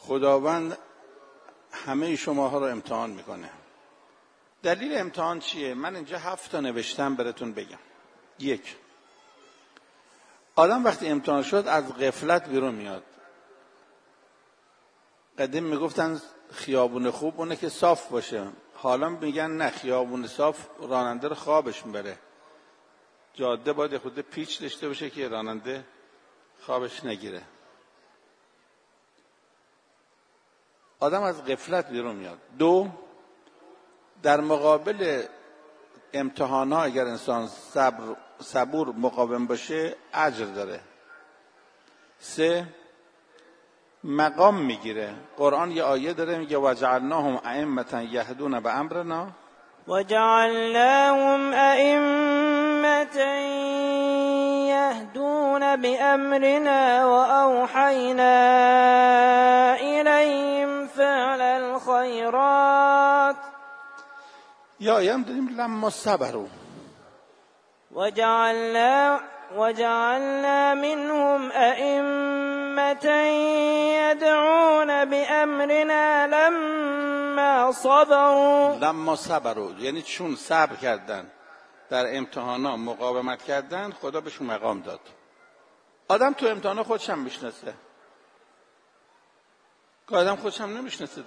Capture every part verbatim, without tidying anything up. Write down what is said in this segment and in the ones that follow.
خداوند همه شماها رو امتحان میکنه. دلیل امتحان چیه؟ من اینجا هفت تا نوشتم براتون بگم. یک، آدم وقتی امتحان شد از غفلت بیرون میاد. قدیم میگفتن خیابون خوب اونه که صاف باشه، حالا میگن نه، خیابون صاف راننده رو خوابش میبره. جاده باید خود پیچ داشته باشه که راننده خوابش نگیره. آدم از غفلت بیرون میاد. دو، در مقابل امتحان‌ها اگر انسان صبر صبور مقاوم باشه اجر داره. سه، مقام میگیره. قرآن یه آیه داره میگه وجعلناهم ائمة یهدون بامرنا وجعلناهم ائمة يهدون بأمرنا وأوحينا إليهم فعل الخيرات. یا آیه هم داریم لما صبروا وجعلنا وجعلنا منهم أئمة يدعون بأمرنا لما صبروا. لما صبروا یعنی چون صبر کردن، در امتحانا مقاومت کردن، خدا بهشون مقام داد. آدم تو امتحانا خودش هم میشناسه، که آدم خودش هم نمیشناسه.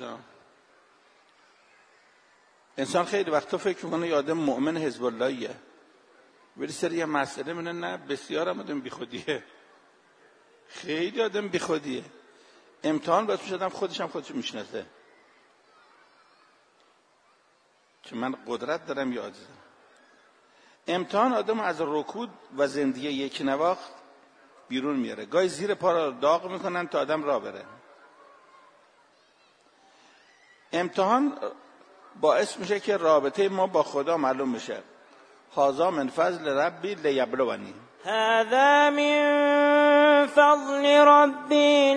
انسان خیلی وقتا فکر میکنه یه آدم مؤمن حزب اللهیه، ولی سری یه مسئله میونه نه، بسیار هم آدم بی خودیه، خیلی آدم بی خودیه. امتحان باید میشه آدم خودش هم خودش میشناسه، که من قدرت دارم یا عاجزم. امتحان آدم از رکود و زندگی یک نواخت بیرون میاره. گاهی زیر پا را داغ میکنن تا آدم راه بره. امتحان باعث میشه که رابطه ما با خدا معلوم میشه. هذا من فضل ربی لیبلونی، هذا من فضل ربی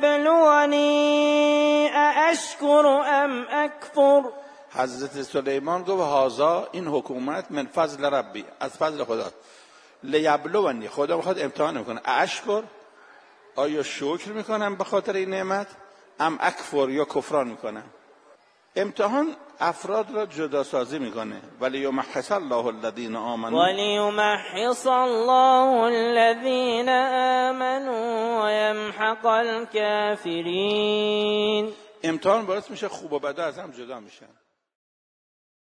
لیبلونی أأشکر ام اکفر. حضرت سلیمان گفت هذا، این حکومت، من فضل ربی، از فضل خدا، لیبلونی، خدا میخواد امتحان میکنه. اشکر، آیا شکر میکنم به خاطر این نعمت، ام اکفر، یا کفران میکنم. امتحان افراد را جدا سازی میکنه. ولی یمحص الله الذین آمنوا ولی یمحص الله الذین آمنوا و یمحق الکافرین. امتحان باعث میشه خوب و بد از هم جدا میشن.